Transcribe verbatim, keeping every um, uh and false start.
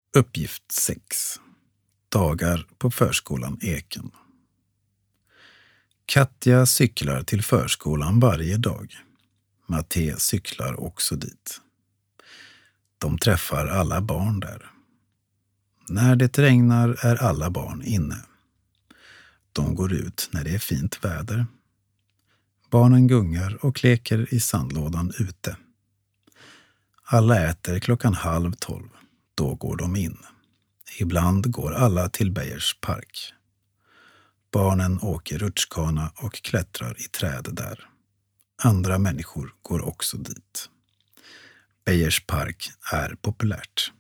Uppgift sex. Dagar på förskolan Eken. Katja cyklar till förskolan varje dag. Matte cyklar också dit. De träffar alla barn där. När det regnar är alla barn inne. De går ut när det är fint väder. Barnen gungar och leker i sandlådan ute. Alla äter klockan halv tolv. Då går de in. Ibland går alla till Bejers park. Barnen åker rutschkana och klättrar i träd där. Andra människor går också dit. Bejers park är populärt.